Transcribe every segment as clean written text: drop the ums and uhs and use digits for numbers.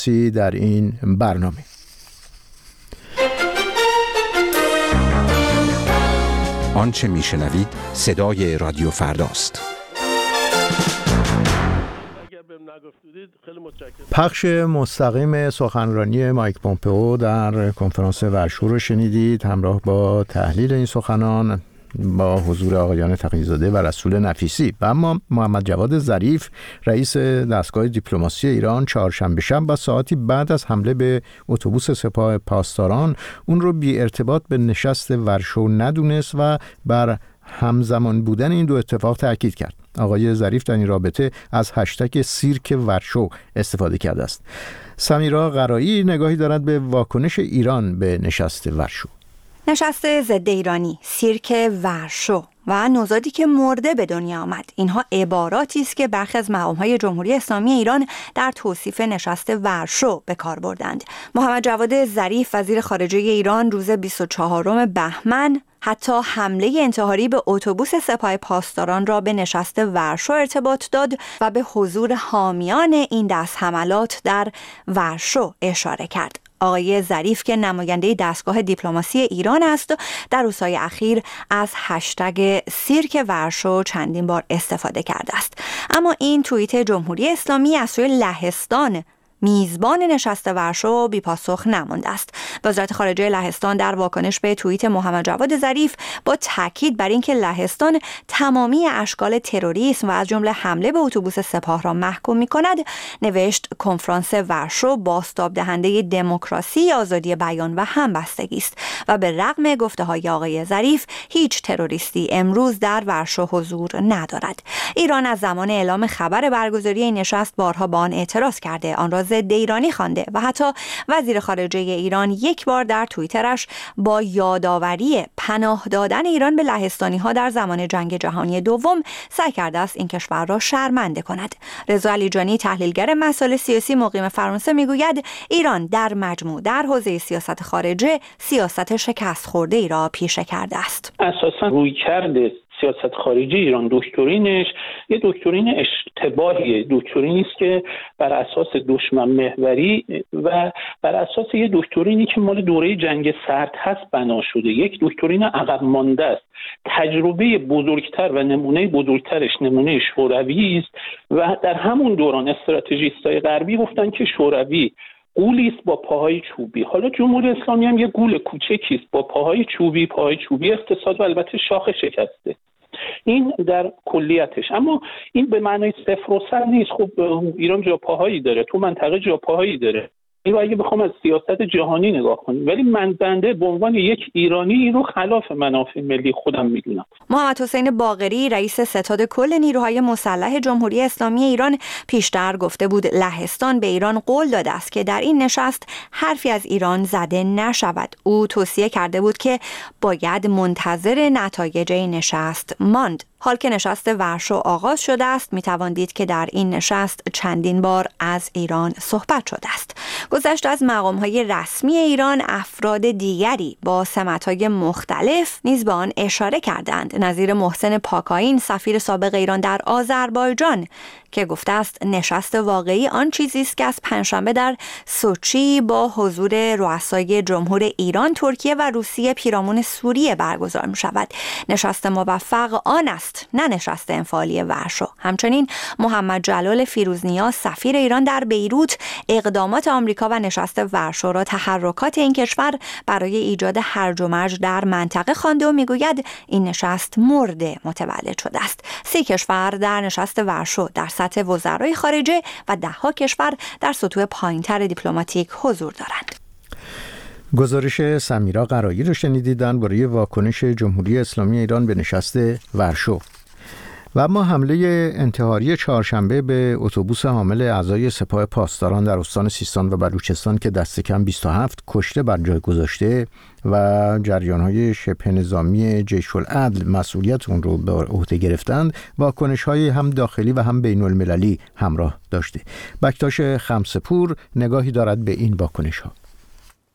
در این برنامه. آنچه میشنوید صدای رادیو فرداست. پخش مستقیم سخنرانی مایک پومپئو در کنفرانس ورشو رو شنیدید، همراه با تحلیل این سخنان با حضور آقایان تقی‌زاده و رسول نفیسی. و اما محمد جواد ظریف رئیس دستگاه دیپلماسی ایران چهارشنبه شب و ساعتی بعد از حمله به اتوبوس سپاه پاسداران اون رو بی ارتباط به نشست ورشو ندونست و بر همزمان بودن این دو اتفاق تاکید کرد. آقای ظریف در این رابطه از هشتگ سیرک ورشو استفاده کرده است. سمیرا قرایی نگاهی دارد به واکنش ایران به نشست ورشو. نشست ضد ایرانی، سیرک ورشو و نوزادی که مرده به دنیا آمد، اینها عباراتی است که برخی از مقام‌های جمهوری اسلامی ایران در توصیف نشست ورشو به کار بردند. محمد جواد ظریف وزیر خارجه ایران روز 24 بهمن حتی حمله انتحاری به اتوبوس سپاه پاسداران را به نشست ورشو ارتباط داد و به حضور حامیان این دست حملات در ورشو اشاره کرد. آقای ظریف که نماینده دستگاه دیپلماسی ایران است، در روزهای اخیر از هشتگ سیرک ورشو چندین بار استفاده کرده است. اما این توییت جمهوری اسلامی از سوی لهستان، میزبان نشست ورشو، بی پاسخ نمانده است. وزارت خارجه لهستان در واکنش به توییت محمد جواد ظریف با تاکید بر اینکه لهستان تمامی اشکال تروریسم و از جمله حمله به اتوبوس سپاه را محکوم می‌کند، نوشت کنفرانس ورشو بازتاب دهنده دموکراسی، آزادی بیان و همبستگی است و به رغم گفته‌های آقای ظریف هیچ تروریستی امروز در ورشو حضور ندارد. ایران از زمان اعلام خبر برگزاری این نشست بارها به آن اعتراض کرده، آن را ضد ایرانی خوانده و حتی وزیر خارجه ایران یک بار در توییترش با یادآوری پناه دادن ایران به لهستانی‌ها در زمان جنگ جهانی دوم سعی کرده است این کشور را شرمنده کند. رضا علیجانی تحلیلگر مسائل سیاسی مقیم فرانسه میگوید ایران در مجموع در حوزه سیاست خارجه سیاست شکست خورده ای را پیشه کرده است. اساساً رویکرد سیاست خارجی ایران، دکترینش یه دکترین اشتباهیه، دکترینی است که بر اساس دشمن محوری و بر اساس یه دکترینی که مال دوره جنگ سرد هست بنا شده، یک دکترین عقب مانده است. تجربه بزرگتر و نمونه بزرگترش نمونه شوروی است و در همون دوران استراتژیستای غربی گفتن که شوروی گولی است با پاهای چوبی. حالا جمهوری اسلامی هم یه گول کوچکی است با پاهای چوبی اقتصاد و البته شاخ شکسته. این در کلیتش. اما این به معنای صفر و صد نیست. خب ایران جاپاهایی داره، تو منطقه جاپاهایی داره. این رو اگه بخوام از سیاست جهانی نگاه کنیم، ولی من بنده به عنوان یک ایرانی این رو خلاف منافع ملی خودم میدونم. محمد حسین باقری رئیس ستاد کل نیروهای مسلح جمهوری اسلامی ایران پیشتر گفته بود لهستان به ایران قول داده است که در این نشست حرفی از ایران زده نشود. او توصیه کرده بود که باید منتظر نتایج این نشست ماند. حال که نشست ورشو آغاز شده است، میتوان دید که در این نشست چندین بار از ایران صحبت شده است. گذشته از مقام‌های رسمی ایران، افراد دیگری با سمت‌های مختلف نیز به آن اشاره کردند، نظیر محسن پاکاین سفیر سابق ایران در آذربایجان که گفته است نشست واقعی آن چیزی است که از پنجشنبه در سوچی با حضور رؤسای جمهور ایران، ترکیه و روسیه پیرامون سوریه برگزار می‌شود. نشست موفق آن است، نه نشست انفعالی ورشو. همچنین محمد جلال فیروزنیا سفیر ایران در بیروت اقدامات آمریکا و نشست ورشو را تحرکات این کشور برای ایجاد هرج و مرج در منطقه خوانده و میگوید این نشست مرده متولد شده است. 3 کشور در نشست ورشو در سطح وزرای خارجه و 10 کشور در سطوح پایین‌تر دیپلماتیک حضور دارند. گزارش سمیرا قرایی رو شنیدید درباره واکنش جمهوری اسلامی ایران به نشست ورشو. و اما حمله انتحاری چهارشنبه به اتوبوس حامل اعضای سپاه پاسداران در استان سیستان و بلوچستان که دست کم 27 کشته بر جای گذاشته و جریان‌های شبه نظامی جیش العدل مسئولیت اون رو به عهده گرفتند، واکنش‌های هم داخلی و هم بین‌المللی همراه داشته. بکتاش خمسه‌پور نگاهی دارد به این واکنش‌ها.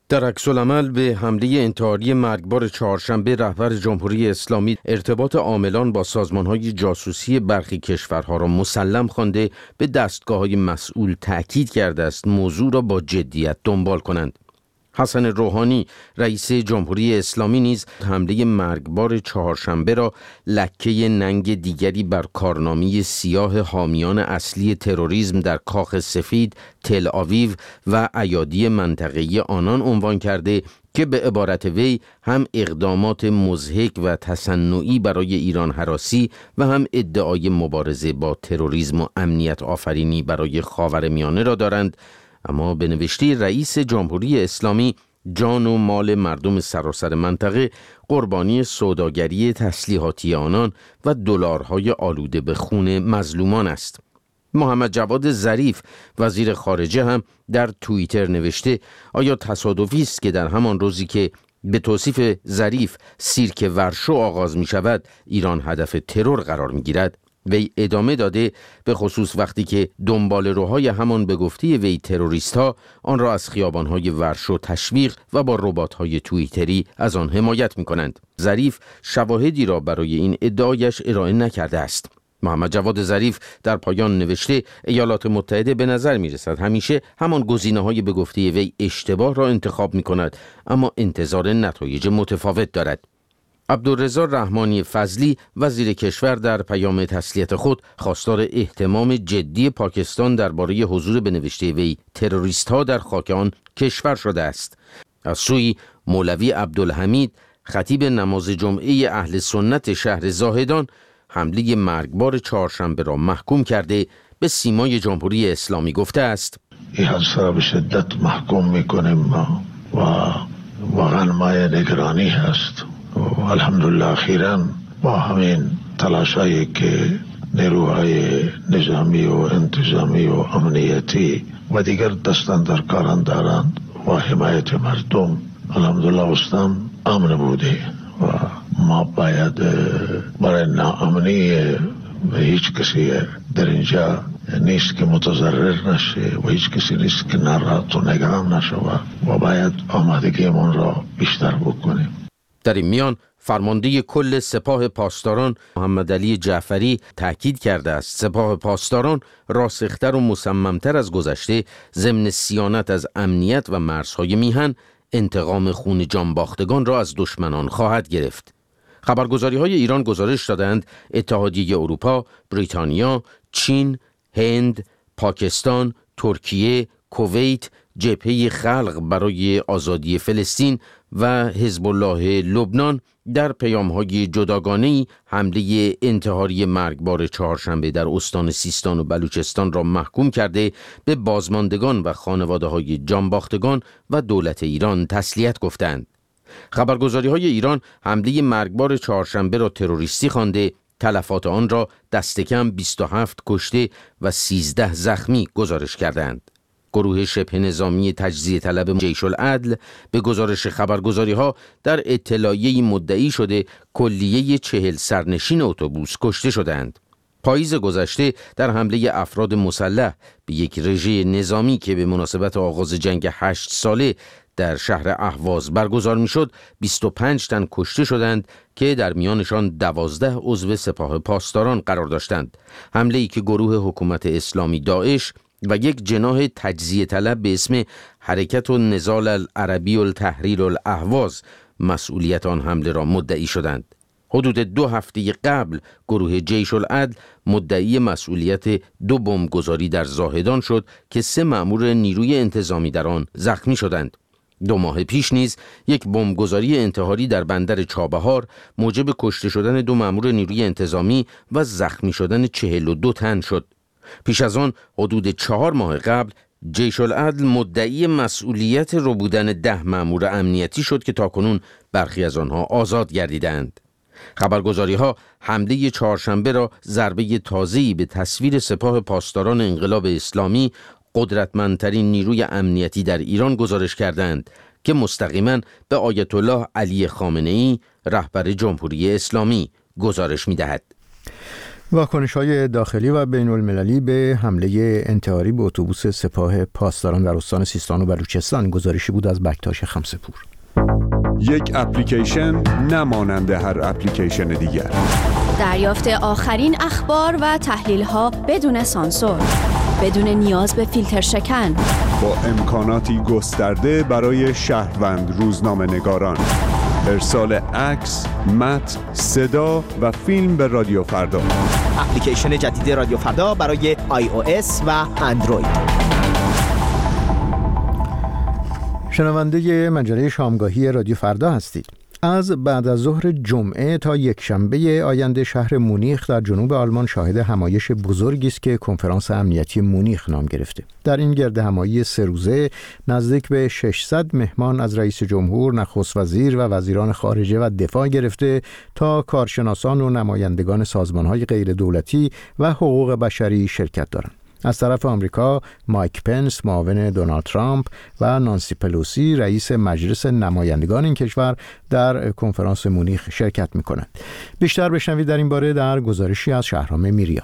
در عکس‌العمل به حمله انتحاری مرگبار چهارشنبه رهبر جمهوری اسلامی ارتباط عاملان با سازمان‌های جاسوسی برخی کشورها را مسلم خوانده به دستگاه‌های مسئول تأکید کرده است موضوع را با جدیت دنبال کنند. حسن روحانی رئیس جمهوری اسلامی نیز حمله مرگبار چهارشنبه را لکه ننگ دیگری بر کارنامه سیاه حامیان اصلی تروریسم در کاخ سفید، تل آویو و ایادی منطقه‌ای آنان عنوان کرده که به عبارت وی هم اقدامات مضحک و تصنعی برای ایران هراسی و هم ادعای مبارزه با تروریسم و امنیت آفرینی برای خاورمیانه را دارند، اما به نوشته رئیس جمهوری اسلامی جان و مال مردم سراسر منطقه قربانی سوداگری تسلیحاتی آنان و دلارهای آلوده به خون مظلومان است. محمد جواد ظریف وزیر خارجه هم در توییتر نوشته آیا تصادفی است که در همان روزی که به توصیف ظریف سیرک ورشو آغاز می شود ایران هدف ترور قرار می گیرد؟ وی ادامه داده به خصوص وقتی که دنبال روهای همان به گفته وی تروریست ها آن را از خیابانهای ورشو تشویق و با ربات های توییتری از آن حمایت می کنند. ظریف شواهدی را برای این ادعایش ارائه نکرده است. محمد جواد ظریف در پایان نوشته ایالات متحده به نظر می رسد همیشه همان گزینه های به گفته وی اشتباه را انتخاب می کند اما انتظار نتایج متفاوت دارد. عبدالرضا رحمانی فضلی وزیر کشور در پیام تسلیت خود خواستار اهتمام جدی پاکستان درباره حضور به نوشته وی تروریست‌ها در خاک آن کشور شده است. از سوی مولوی عبدالحمید خطیب نماز جمعه اهل سنت شهر زاهدان حمله مرگبار چهارشنبه را محکوم کرده به سیمای جمهوری اسلامی گفته است: این حادثه را به شدت محکوم می‌کنیم و واقعا مایه نگرانی هست. الحمدلله اخیراً با همین تلاشایی که نیروهای نظامی و انتظامی و امنیتی و دیگر دستان در کاران دارند و حمایت مردم الحمدلله استان امن بوده و ما باید برای ناامنی هیچ کسی در اینجا نیست که متضرر نشه و هیچ کسی نیست که ناراحت و نگران نشه و باید آمادگیمون را بیشتر بکنیم. در این میان فرمانده کل سپاه پاسداران محمد علی جعفری تأکید کرده است سپاه پاسداران راسختر و مصممتر از گذشته ضمن صیانت از امنیت و مرزهای میهن انتقام خون جانباختگان را از دشمنان خواهد گرفت. خبرگزاری‌های ایران گزارش دادند اتحادیه اروپا، بریتانیا، چین، هند، پاکستان، ترکیه، کویت، جبهه خلق برای آزادی فلسطین و حزب الله لبنان در پیام‌های جداگانه‌ای حمله انتحاری مرگبار چهارشنبه در استان سیستان و بلوچستان را محکوم کرده به بازماندگان و خانواده‌های جانباختگان و دولت ایران تسلیت گفتند. خبرگزاری‌های ایران حمله مرگبار چهارشنبه را تروریستی خوانده تلفات آن را دست کم 27 کشته و 13 زخمی گزارش کردند. گروه شبه نظامی تجزیه طلب جیش العدل به گزارش خبرگزاری‌ها در اطلاعیه‌ای مدعی شده کلیه 40 سرنشین اتوبوس کشته شدند. پاییز گذشته در حمله افراد مسلح به یک رژه نظامی که به مناسبت آغاز جنگ 8 ساله در شهر اهواز برگزار می‌شد 25 تن کشته شدند که در میانشان 12 عضو سپاه پاسداران قرار داشتند. حمله‌ای که گروه حکومت اسلامی داعش و یک جناح تجزیه طلب به اسم حرکت النضال العربی التحریر الاهواز مسئولیت آن حمله را مدعی شدند. حدود 2 هفته قبل گروه جیش العدل مدعی مسئولیت 2 بمبگذاری در زاهدان شد که 3 مأمور نیروی انتظامی در آن زخمی شدند. 2 ماه پیش نیز یک بمبگذاری انتحاری در بندر چابهار موجب کشته شدن 2 مأمور نیروی انتظامی و زخمی شدن 42 تن شد. پیش از آن حدود 4 ماه قبل جیش العدل مدعی مسئولیت ربودن 10 مأمور امنیتی شد که تاکنون برخی از آنها آزاد گردیدند. خبرگزاری‌ها حمله چهارشنبه را ضربه تازه‌ای به تصویر سپاه پاسداران انقلاب اسلامی قدرتمندترین نیروی امنیتی در ایران گزارش کردند که مستقیما به آیت الله علی خامنه‌ای رهبر جمهوری اسلامی گزارش می‌دهد. واکنش‌های داخلی و بین‌المللی به حمله انتحاری به اتوبوس سپاه پاسداران در استان سیستان و بلوچستان. گزارشی بود از بکتاش خمسه‌پور. یک اپلیکیشن نمانند هر اپلیکیشن دیگر. دریافت آخرین اخبار و تحلیل‌ها بدون سانسور، بدون نیاز به فیلتر شکن، با امکاناتی گسترده برای شهروند روزنامه‌نگاران. ارسال عکس، متن، صدا و فیلم به رادیو فردا. اپلیکیشن جدید رادیو فردا برای iOS و اندروید. شنونده مجله شامگاهی رادیو فردا هستید. از بعد از ظهر جمعه تا یکشنبه آینده شهر مونیخ در جنوب آلمان شاهد همایش بزرگی است که کنفرانس امنیتی مونیخ نام گرفته. در این گردهمایی 3 روزه نزدیک به 600 مهمان از رئیس جمهور، نخست وزیر و وزیران خارجه و دفاع گرفته تا کارشناسان و نمایندگان سازمان‌های غیر دولتی و حقوق بشری شرکت دارند. از طرف آمریکا مایک پنس معاون دونالد ترامپ و نانسی پلوسی رئیس مجلس نمایندگان این کشور در کنفرانس مونیخ شرکت می‌کنند. بیشتر بشنوید در این باره در گزارشی از شهرام میریان.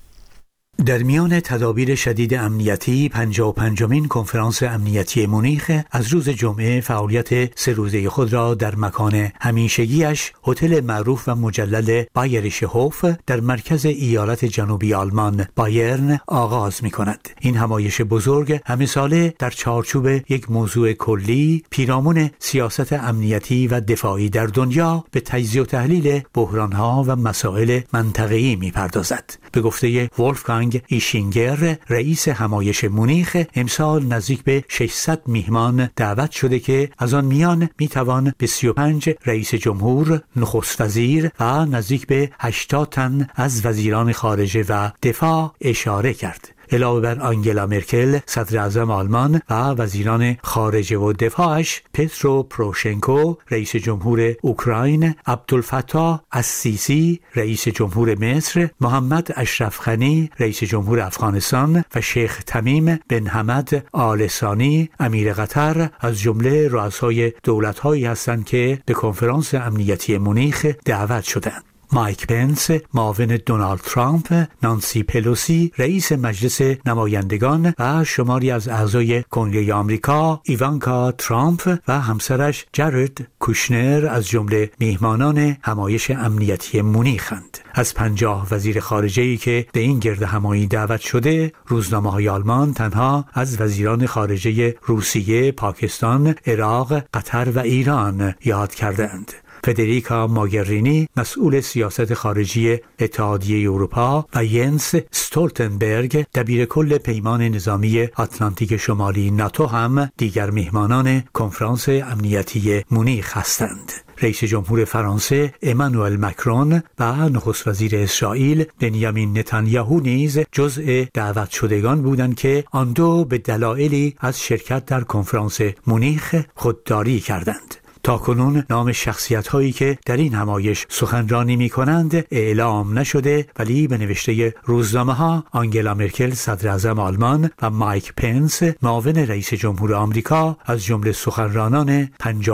در میان تدابیر شدید امنیتی 55مین کنفرانس امنیتی مونیخ از روز جمعه فعالیت 3 روزه خود را در مکان همیشگیش هتل معروف و مجلل بایریشه هوف در مرکز ایالت جنوبی آلمان بایرن آغاز می کند. این همایش بزرگ همه ساله در چارچوب یک موضوع کلی پیرامون سیاست امنیتی و دفاعی در دنیا به تجزیه و تحلیل بحرانها و مسائل منطقه‌ای می پردازد. به گفته ولفگانگ ایشینگر رئیس همایش مونیخ، امسال نزدیک به 600 میهمان دعوت شده که از آن میان میتوان به 35 رئیس جمهور، نخست وزیر و نزدیک به 80 تن از وزیران خارجه و دفاع اشاره کرد. علاوه بر آنگلا مرکل صدر اعظم آلمان و وزیران خارجه و دفاعش، پترو پروشنکو رئیس جمهور اوکراین، عبدالفتاح السیسی رئیس جمهور مصر، محمد اشرف غنی رئیس جمهور افغانستان و شیخ تمیم بن حمد آل ثانی امیر قطر از جمله رؤسای دولت‌هایی هستند که به کنفرانس امنیتی مونیخ دعوت شدند. مایک پنس معاون دونالد ترامپ، نانسی پلوسی رئیس مجلس نمایندگان و شماری از اعضای کنگره آمریکا، ایوانکا ترامپ و همسرش جارد کوشنر از جمله میهمانان همایش امنیتی مونیخند. از 50 وزیر خارجه‌ای که به این گردهمایی دعوت شده، روزنامه‌های آلمان تنها از وزیران خارجه روسیه، پاکستان، عراق، قطر و ایران یاد کردند. فدریکا ماگرینی مسئول سیاست خارجی اتحادیه اروپا و ینس استولتنبرگ دبیر کل پیمان نظامی آتلانتیک شمالی ناتو هم دیگر میهمانان کنفرانس امنیتی مونیخ هستند. رئیس جمهور فرانسه امانوئل مکرون و نخست وزیر اسرائیل بنیامین نتانیاهو نیز جزء دعوت شدگان بودند که آن دو به دلایلی از شرکت در کنفرانس مونیخ خودداری کردند. تاکنون نام شخصیت‌هایی که در این همایش سخنرانی می‌کنند اعلام نشده، ولی به نوشته روزنامه‌ها آنگلا مرکل صدر اعظم آلمان و مایک پنس معاون رئیس جمهور آمریکا از جمله سخنرانان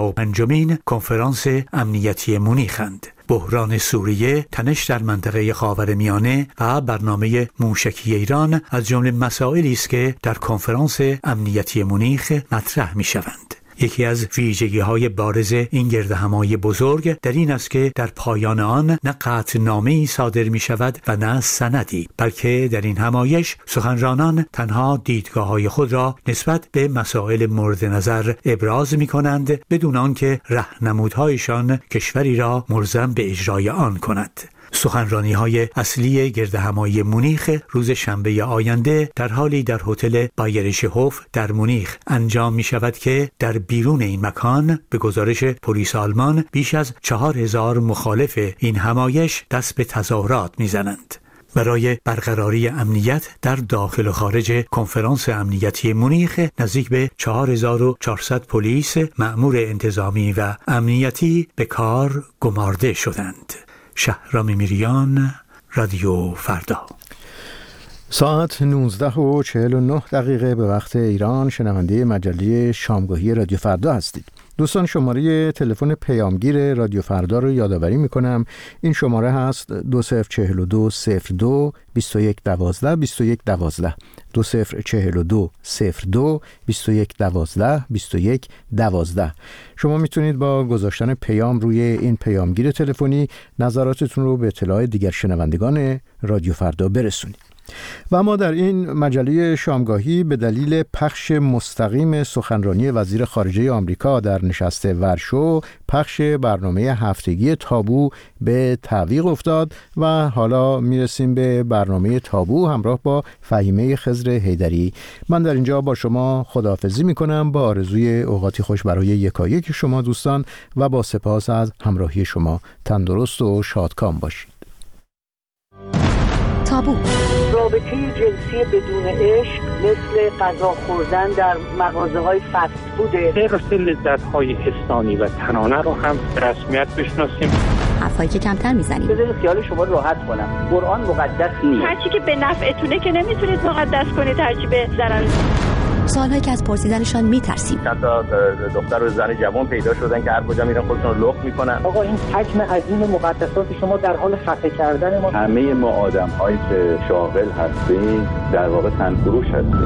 55مین کنفرانس امنیتی مونیخند. بحران سوریه، تنش در منطقه خاورمیانه و برنامه موشکی ایران از جمله مسائلی است که در کنفرانس امنیتی مونیخ مطرح می‌شوند. یکی از ویژگی‌های بارز این گردهمایی بزرگ در این است که در پایان آن نه قطعنامه‌ای صادر می‌شود و نه سندی، بلکه در این همایش سخنرانان تنها دیدگاه‌های خود را نسبت به مسائل مورد نظر ابراز می‌کنند بدون آنکه راهنمودهایشان کشوری را ملزم به اجرای آن کند. سخنرانی‌های اصلی گردهمایی مونیخ روز شنبه آینده در حالی در هتل بایریشه هوف در مونیخ انجام می‌شود که در بیرون این مکان به گزارش پلیس آلمان بیش از 4000 مخالف این همایش دست به تظاهرات می‌زنند. برای برقراری امنیت در داخل و خارج کنفرانس امنیتی مونیخ نزدیک به 4400 پلیس، مأمور انتظامی و امنیتی به کار گمارده شدند. شهرام میریان، رادیو فردا. ساعت 19:49 به وقت ایران. شنونده مجله شامگاهی رادیو فردا هستید. دوستان شماره تلفن پیامگیر رادیو فردا رو یادآوری میکنم. این شماره هست 2042 02 21 12 21 12 2042 02 21 12 21 12. شما میتونید با گذاشتن پیام روی این پیامگیر تلفنی نظراتتون رو به اطلاع دیگر شنوندگان رادیو فردا برسونید. و ما در این مجله شامگاهی به دلیل پخش مستقیم سخنرانی وزیر خارجه آمریکا در نشست ورشو، پخش برنامه هفتگی تابو به تعویق افتاد و حالا میرسیم به برنامه تابو همراه با فهیمه خضر حیدری. من در اینجا با شما خداحافظی میکنم با آرزوی اوقاتی خوش برای یکایک شما دوستان و با سپاس از همراهی شما. تندرست و شادکام باشید. تابو. رابطه جنسی بدون عشق مثل غذا خوردن در مغازه‌های فست فوده. حفظ لذت‌های حسانی و تنانه رو هم به رسمیت بشناسیم. حرفایی که کمتر میزنیم. بذارید خیال شما راحت کنم. قرآن مقدس نیست. هرچی که به نفعتونه که نمیتونید مقدس کنید، هرچی به ضرر. سوالهایی که از پرسیدنشان میترسیم. چند تا دختر و زن جوان پیدا شدن که هر کجا میرن خودشون رو لخت میکنن. آقا این حجم عظیم مقدسات شما در حال خفه کردن ما. همه ما آدم‌هایی که شاغل هستیم در واقع تنفروش هستیم.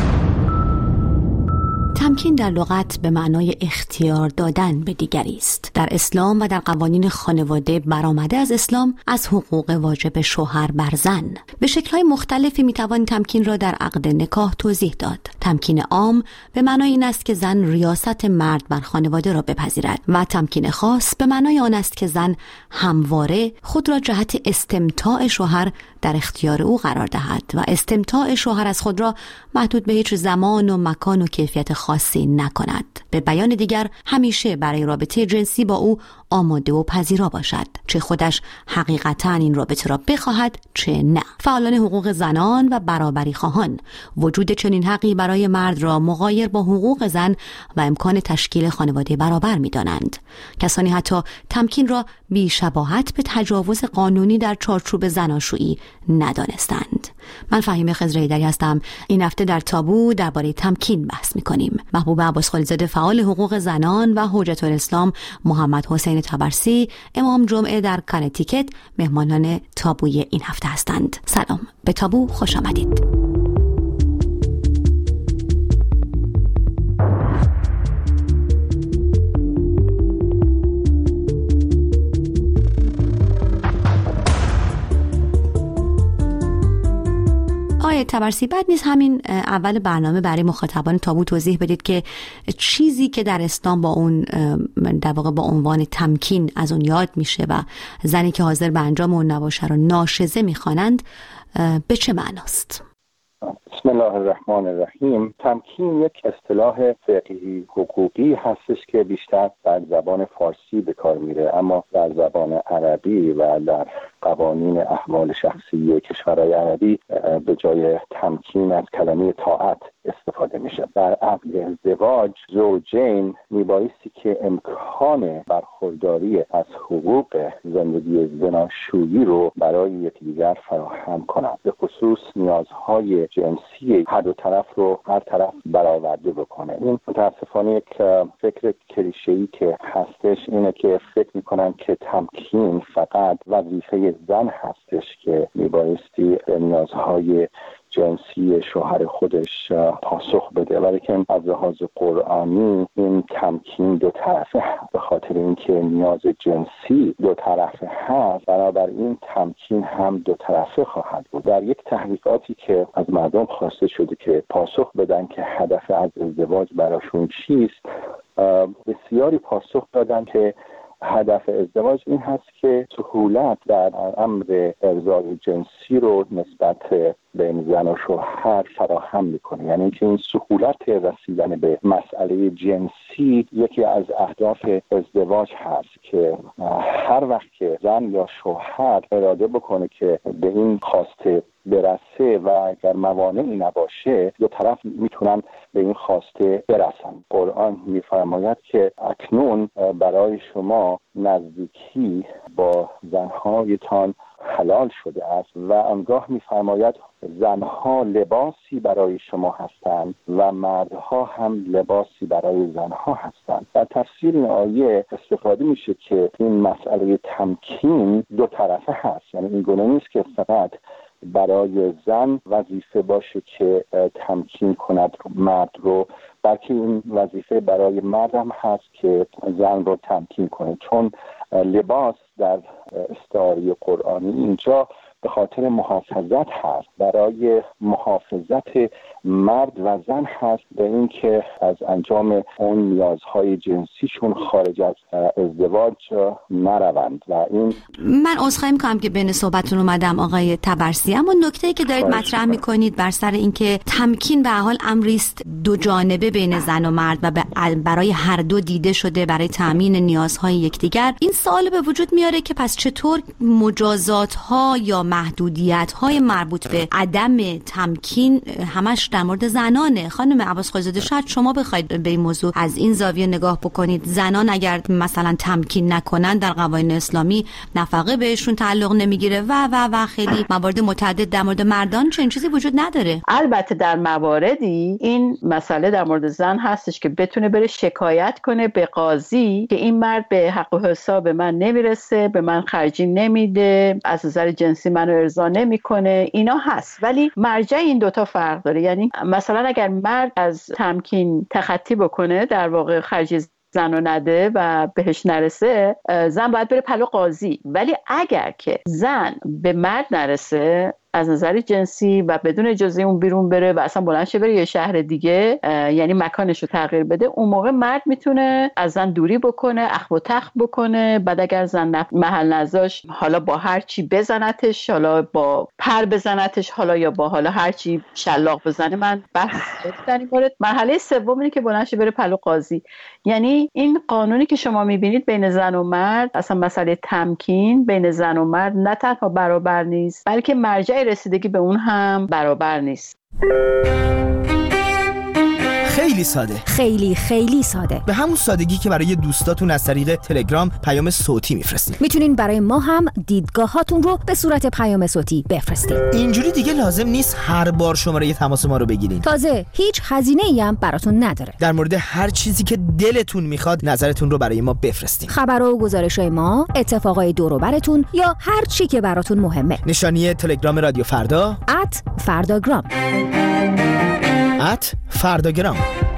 تمکین در لغت به معنای اختیار دادن به دیگری است. در اسلام و در قوانین خانواده برآمده از اسلام از حقوق واجب شوهر بر زن. به شکل‌های مختلفی می‌توان تمکین را در عقد نکاح توضیح داد. تمکین عام به معنای این است که زن ریاست مرد بر خانواده را بپذیرد و تمکین خاص به معنای آن است که زن همواره خود را جهت استمتاع شوهر در اختیار او قرار دهد و استمتاع شوهر از خود را محدود به هیچ زمان و مکان و کیفیت خاصی نکند. به بیان دیگر همیشه برای رابطه جنسی با او آماده و پذیرا باشد، چه خودش حقیقتاً این رابطه را بخواهد چه نه. فعالان حقوق زنان و برابری خواهان وجود چنین حقی برای مرد را مغایر با حقوق زن و امکان تشکیل خانواده برابر می‌دانند. کسانی حتی تمکین را بی‌شباهت به تجاوز قانونی در چارچوب زناشویی ندانستند. من فهیمه خضر حیدری هستم. این هفته در تابو درباره تمکین بحث می‌کنیم. محبوب عباس خلیزاده فعال حقوق زنان و حجت الاسلام محمد حسین طبرسی امام جمعه در کانتیکت مهمانان تابوی این هفته هستند. سلام، به تابو خوش آمدید. آقای طبرسی، بعد نیست همین اول برنامه برای مخاطبان تابو توضیح بدید که چیزی که در اسلام با اون در واقع با عنوان تمکین از اون یاد میشه و زنی که حاضر به انجام اون نباشه رو ناشزه میخوانند به چه معناست؟ بسم الله الرحمن الرحیم. تمکین یک اصطلاح فقهی حقوقی هستش که بیشتر در زبان فارسی به کار میره، اما در زبان عربی و در قوانین احوال شخصی کشورهای عربی به جای تمکین از کلمه طاعت استفاده میشه. در عقد ازدواج زوجین میبایستی که امکان برخورداری از حقوق زندگی زناشویی رو برای یکدیگر فراهم کنند، به خصوص نیازهای جنسی هر دو طرف رو هر طرف برآورده بکنه. این متاسفانه یک فکر کلیشه‌ای که هستش اینه که فکر میکنن که تمکین فقط وظیفه زن هستش که میبایستی نیازهای جنسی شوهر خودش پاسخ بده، ولی که از لحاظ قرآنی این تمکین دو طرفه هست. به خاطر اینکه نیاز جنسی دو طرفه هست، بنابراین تمکین هم دو طرفه خواهد بود. در یک تحقیقاتی که از مردم خواسته شده که پاسخ بدن که هدف از ازدواج براشون چیست، بسیاری پاسخ دادن که هدف ازدواج این هست که سهولت در امر ارضای جنسی رو نسبت بین زن و شوهر فراهم میکنه. یعنی که این سهولت رسیدن به مسئله جنسی یکی از اهداف ازدواج هست که هر وقت که زن یا شوهر اراده بکنه که به این خواسته برسه و اگر موانعی نباشه دو طرف میتونن به این خواسته برسن. قرآن میفرماید که اکنون برای شما نزدیکی با زنهایتان حلال شده است و آنگاه می‌فرماید زنها لباسی برای شما هستند و مردها هم لباسی برای زنها هستند. در تفسیر این آیه استفاده میشه که این مسئله تمکین دو طرفه هست، یعنی این گونه نیست که فقط برای زن وظیفه باشه که تمکین کند مرد رو، بلکه این وظیفه برای مرد هم هست که زن رو تمکین کنه، چون لباس در استعاره قرآنی اینجا به خاطر محافظت هست، برای محافظت مرد و زن هست به این که از انجام اون نیازهای جنسیشون خارج از ازدواج نروند. و این من عذرخواهی میکنم که بین صحبتتون اومدم آقای طبرسی، اما نکته‌ای که دارید مطرح میکنید بر سر این که تمکین به هر حال امری است دو جانبه بین زن و مرد و برای هر دو دیده شده برای تامین نیازهای یکدیگر، این سوال به وجود میاره که پس چطور مجازات‌ها یا محدودیت‌های مربوط به عدم تمکین همش در مورد زنانه؟ خانم عباسقلی‌زاده، شاید شما بخواید به این موضوع از این زاویه نگاه بکنید. زنان اگر مثلا تمکین نکنن در قوانین اسلامی نفقه بهشون تعلق نمیگیره و خیلی موارد متعدد. در مورد مردان چنین چیزی وجود نداره. البته در مواردی این مسئله در مورد زن هستش که بتونه بره شکایت کنه به قاضی که این مرد به حق و حساب من نمیرسه، به من خرجی نمیده، از نظر جنسی منو ارضا نمیکنه، اینا هست. ولی مرجع این دوتا فرق داره. یعنی مثلا اگر مرد از تمکین تخطی بکنه، در واقع خرجی زن رو نده و بهش نرسه، زن باید بره پلو قاضی. ولی اگر که زن به مرد نرسه از نظر جنسی و بدون اجازه اون بیرون بره و اصلا بلند شه بره یه شهر دیگه، یعنی مکانش رو تغییر بده، اون موقع مرد میتونه از زن دوری بکنه، اخم و تخم بکنه. بعد اگر زن محل نذاش، حالا با هر چی بزنتش، حالا با پر بزنتش، حالا یا با حالا هر چی شلاق بزنه، من بحث در این مورد. مرحله سوم اینه که بلند شه بره پلو قاضی. یعنی این قانونی که شما میبینید بین زن و مرد، اصلا مسئله تمکین بین زن و مرد نه تنها برابر نیست، بلکه مرجع رسیدگی به اون هم برابر نیست. خیلی ساده، خیلی ساده، به همون سادگی که برای دوستاتون از طریق تلگرام پیام صوتی میفرستید. میتونین برای ما هم دیدگاهاتون رو به صورت پیام صوتی بفرستید. اینجوری دیگه لازم نیست هر بار شماره تماس ما رو بگیرین. تازه هیچ هزینه‌ای هم براتون نداره. در مورد هر چیزی که دلتون میخواد نظرتون رو برای ما بفرستین. خبرها و گزارش‌های ما، اتفاقای دور و براتون یا هر چی که براتون مهمه. نشانی تلگرام رادیو فردا @فرداگرام. فرداگرام.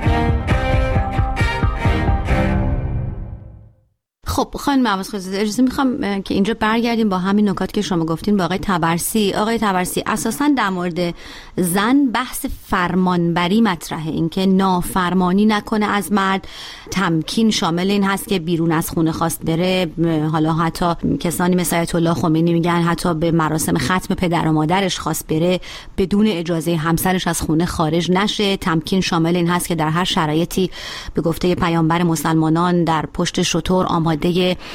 خب خانم عباسقلی‌زاده، اجازه میخوام که اینجا برگردیم با همین نکات که شما گفتین با آقای طبرسی. آقای طبرسی، اساساً در مورد زن بحث فرمانبری مطرحه، این که نافرمانی نکنه از مرد. تمکین شامل این هست که بیرون از خونه خواست بره، حالا حتی کسانی مثل آیت الله خمینی میگن حتی به مراسم ختم پدر و مادرش خواست بره، بدون اجازه همسرش از خونه خارج نشه. تمکین شامل این هست که در هر شرایطی به گفته پیامبر مسلمانان در پشت شتر آماده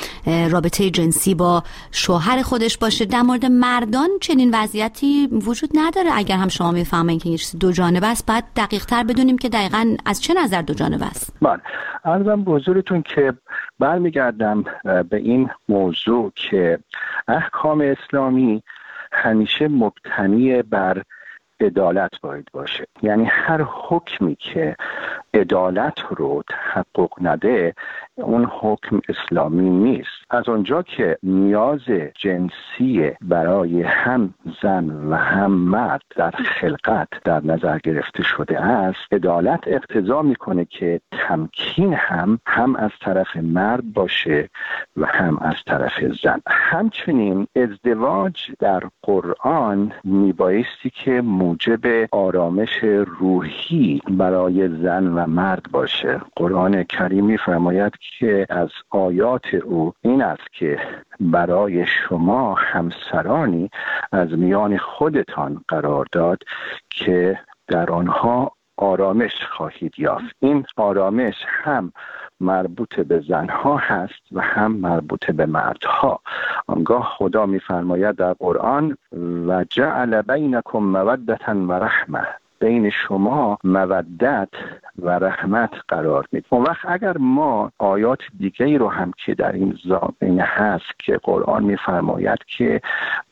رابطه جنسی با شوهر خودش باشه. در مورد مردان چنین وضعیتی وجود نداره. اگر هم شما میفهمین که یه چیز دو جانبه است، باید دقیق تر بدونیم که دقیقاً از چه نظر دو جانبه است. من عرضم به حضورتون که برمیگردم به این موضوع که احکام اسلامی همیشه مبتنی بر عدالت باید باشه. یعنی هر حکمی که عدالت رو تحقق نده اون حکم اسلامی نیست. از اونجا که نیاز جنسی برای هم زن و هم مرد در خلقت در نظر گرفته شده است، عدالت اقتضا میکنه که تمکین هم از طرف مرد باشه و هم از طرف زن. همچنین ازدواج در قرآن میبایستی که موجب آرامش روحی برای زن و مرد باشه. قرآن کریم میفرماید که از آیات او این است که برای شما همسرانی از میان خودتان قرار داد که در آنها آرامش خواهید یافت. این آرامش هم مربوط به زنها هست و هم مربوط به مردها. آنگاه خدا میفرماید در قرآن و جعل بینکم مودة و رحمه، بین شما مودت و رحمت قرار میده. اون وقت اگر ما آیات دیگه رو هم که در این زمینه هست که قرآن میفرماید که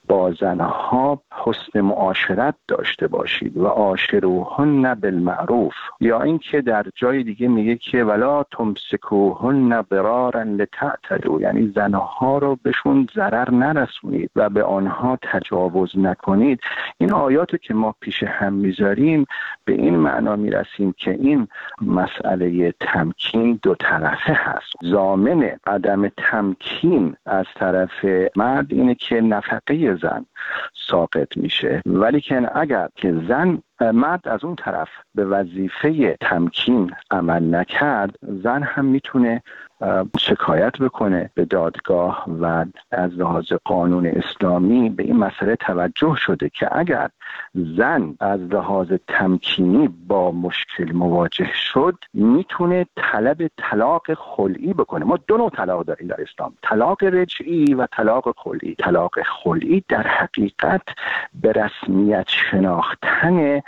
با زنها حسن معاشرت داشته باشید و عاشروهن بالمعروف. یا اینکه در جای دیگه میگه که ولا تمسکوهن ضرارا لتعتدوا، یعنی زنها رو بهشون ضرر نرسونید و به آنها تجاوز نکنید. این آیاتو که ما پیش هم میذاریم به این معنا میرسیم که این مسئله تمکین دو طرفه هست. ضامن عدم تمکین از طرف مرد اینه که نفقه زن ساقط میشه، ولی که اگر که مرد از اون طرف به وظیفه تمکین عمل نکرد، زن هم میتونه شکایت بکنه به دادگاه و از لحاظ قانون اسلامی به این مسئله توجه شده که اگر زن از لحاظ تمکینی با مشکل مواجه شد میتونه طلب طلاق خلعی بکنه. ما دو نوع طلاق داریم در اسلام، طلاق رجعی و طلاق خلعی. طلاق خلعی در حقیقت به رسمیت شناختن